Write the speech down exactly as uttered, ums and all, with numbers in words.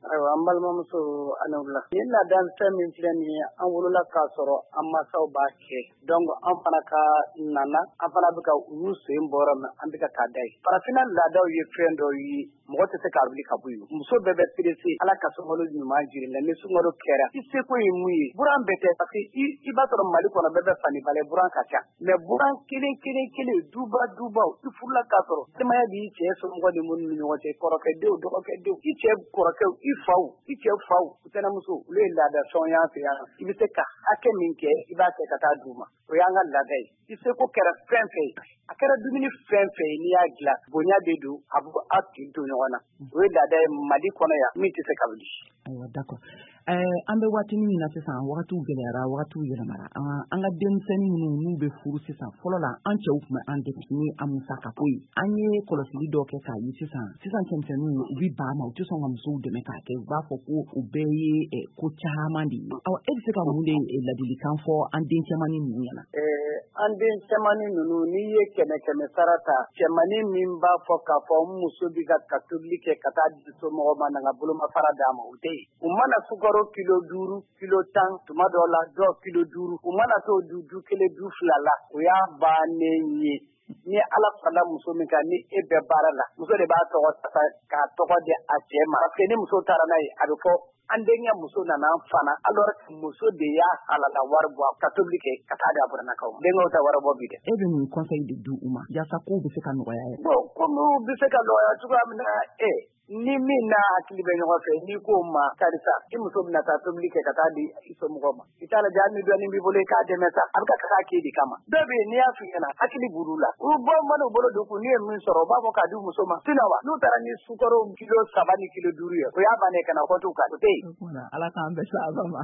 Ayiwa an balimamuso ani wula. Ni laada fɛn min filɛ nin ye an wolola k'a sɔrɔ an mansaw b'a kɛ. Donc an fana ka nana an fana bɛ ka olu sen bɔ yɔrɔ min an bɛ ka k'a da ye. Farafinna laadaw ye fɛn dɔ ye mɔgɔ tɛ se k'a wuli ka bɔ yen. Muso bɛɛ bɛ pressé Ala ka sunkalo ɲuman jiri la ni sunkalo kɛra i seko ye mun ye buran bɛɛ tɛ parce que i i b'a sɔrɔ Mali kɔnɔ bɛɛ bɛ fani balɛ buran ka ca mais buran kelen kelen kelen duba dubaw i furula k'a sɔrɔ temaya b'i cɛ somɔgɔ ni minnu ni ɲɔgɔn cɛ kɔrɔkɛdenw dɔgɔkɛdenw i cɛ kɔrɔkɛw i faw i cɛ faw u tɛnɛmuso olu ye laada fɛnw y'an fɛ yan i bɛ se ka hakɛ min kɛ i b'a kɛ ka taa d'u ma o y'an ka laada ye i seko kɛra fɛn fɛn ye a kɛra dumuni fɛn fɛn ye n'i y'a dilan bonya de don a bɛ a tun to ɲɔgɔn na o ye laada ye Mali kɔnɔ yan min tɛ se ka wuli. Ayiwa d'accord an bɛ waati min na sisan wagatiw gɛlɛyara wagatiw yɛlɛmara an ka denmisɛnnin minnu n'u bɛ furu sisan fɔlɔ la an cɛw tun bɛ an dɛmɛ ni a musaka ko ye an ye kɔlɔsili dɔ kɛ k'a ye sisan sisan cɛmisɛnninw u bɛ ban ma u tɛ sɔn ka musow dɛmɛ k'a kɛ u b'a fɔ ko u bɛɛ ye ko caman de ye aw e bɛ se ka mun de ladilikan fɔ an den cɛmannin ninnu ɲɛna. An den cɛmannin ninnu n'i ye kɛmɛ kɛmɛ sara ta cɛmannin min b'a fɔ k'a fɔ n muso bɛ ka ka tobili kɛ ka taa di somɔgɔw ma na n ka bolomafara d'a ma o tɛ yen u mana sukaro kilo duuru kilo tan tuma dɔw la dɔw kilo duuru u mana t'o du du kelen du fila la o y'a bannen ye ni Ala fana muso min kan ni e bɛ baara la muso de b'a tɔgɔ ta k'a tɔgɔ di a cɛ ma parce que ni muso taara n'a ye a bɛ fɔ an denkɛ muso nana an fana alors muso de y'a halala wari bɔ ka tobili kɛ ka taa di a burannakaw denkɛw ta wari bɔ bi dɛ. E bɛ mun conseil de di u ma yaasa kow bɛ se ka nɔgɔya ye. Bon komi u bɛ se ka nɔgɔya cogoya min na e ni min n'a hakili bɛ ɲɔgɔn fɛ n'i ko ma karisa i muso bɛna taa tobili kɛ ka taa di i somɔgɔw ma i t'a lajɛ hali ni dɔɔnin b'i bolo i k'a dɛmɛ sa a bɛ ka k'a kɛ de kama dɔw bɛ yen n'i y'a f'i ɲɛna hakili b'olu la u bɔ mana u bolo don kun n'u ye min sɔrɔ u b'a fɔ k'a di muso ma sinon wa n'u taara ni sukaro kilo saba ni kilo duuru ye o y'a bannen kana kɔntu kan o tɛ yen. Ala k'an bɛn sababa ma.